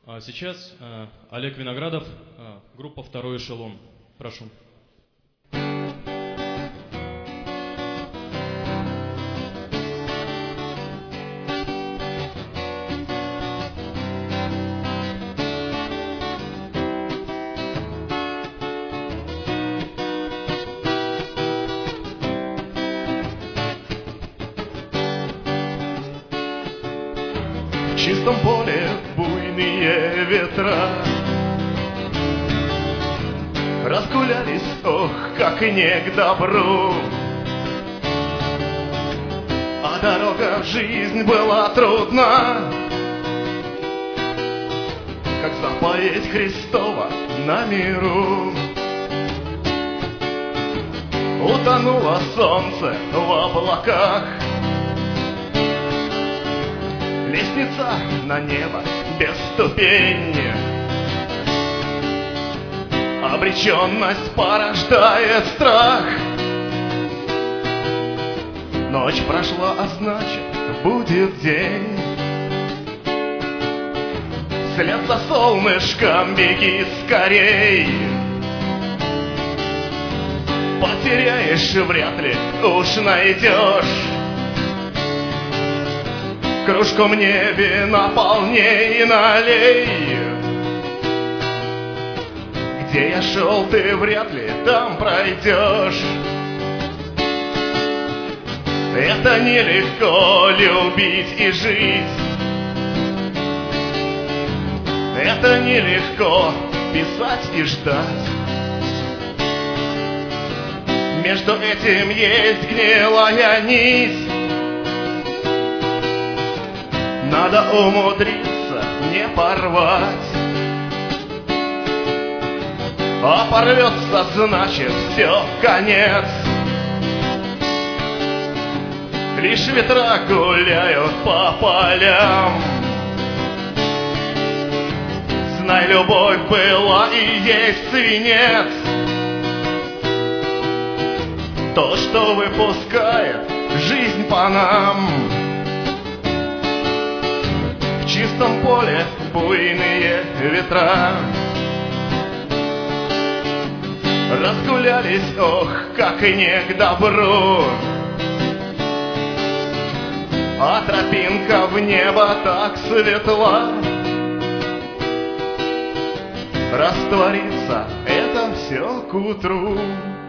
А сейчас Олег Виноградов, группа «Второй эшелон». Прошу. В чистом поле буйные ветра разгулялись, ох, как не к добру. А дорога в жизнь была трудна, как заповедь Христова на миру. Утонуло солнце в облаках, лестница на небо без ступени. Обреченность порождает страх. Ночь прошла, а значит, будет день. Вслед за солнышком беги скорей. Потеряешь, вряд ли уж найдешь. Кружку мне вина полней налей. Где я шел, ты вряд ли там пройдешь. Это нелегко любить и жить. Это нелегко писать и ждать. Между этим есть гнилая нить. Надо умудриться не порвать. А порвется, значит, все, конец. Лишь ветра гуляют по полям. Знай, любовь была и есть свинец. То, что выпускает жизнь по нам. В чистом поле буйные ветра разгулялись, ох, как и не к добру. А тропинка в небо так светла. Растворится это все к утру.